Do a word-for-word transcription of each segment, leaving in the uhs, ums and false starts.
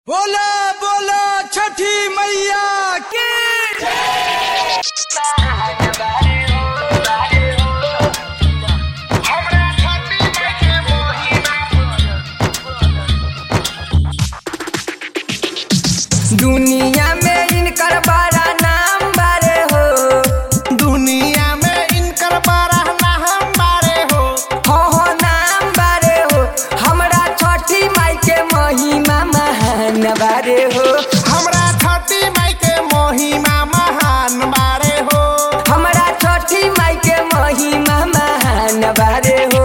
बोला बोला छठी मैया की दुनिया में इनकर बड़ा नाम बारे हो। दुनिया में इनकर बड़ा नाम बारे हो। हो हो नाम बारे हो। हमरा छठी माई के महिमा महान बारे हो। हमरा छठी माई के महिमा महान बारे हो। हमरा छठी माई के महिमा महान बारे हो।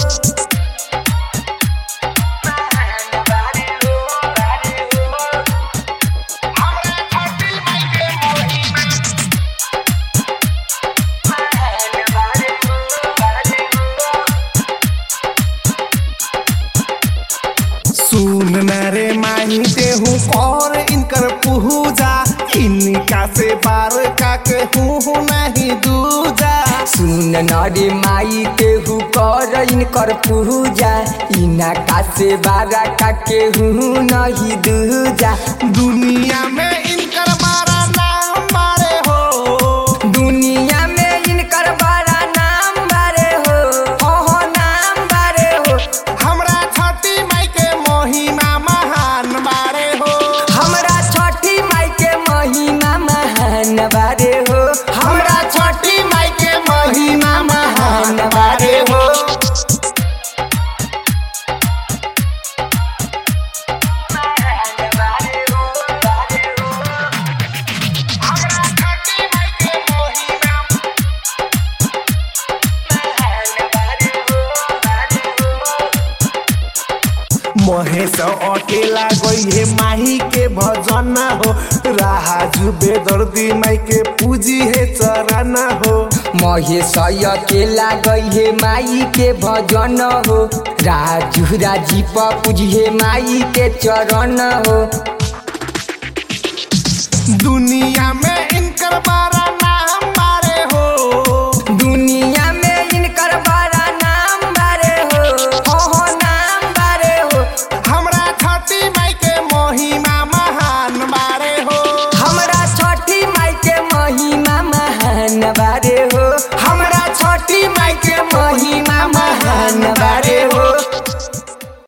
सुन न रे माही देहू और इनकर पूजा, इनका से बार का के हूँ नहीं दूजा। सुन नरे माई केहू कर इनकर पूजा, इनका से बारा का केहू नहीं दूजा। दुनिया में इनकर बड़ा नाम बारे हो। दुनिया में इनकर बड़ा नाम बारे हो। हो हो नाम बारे हो। हमरा छठी माई के महिमा महान बारे हो। हमरा छठी माई के महिमा महान बारे हो। हमरा छठी माई के महिमा महान बारे हो। महेश अकेला गई है माही के भजन हो। राजू बेदर्दी माई के पूजी है चरण हो। महेश अकेला गई है माई के भजन हो। राजू राजीव पूजिए माई के चरण हो। दुनिया में इनकर बड़ा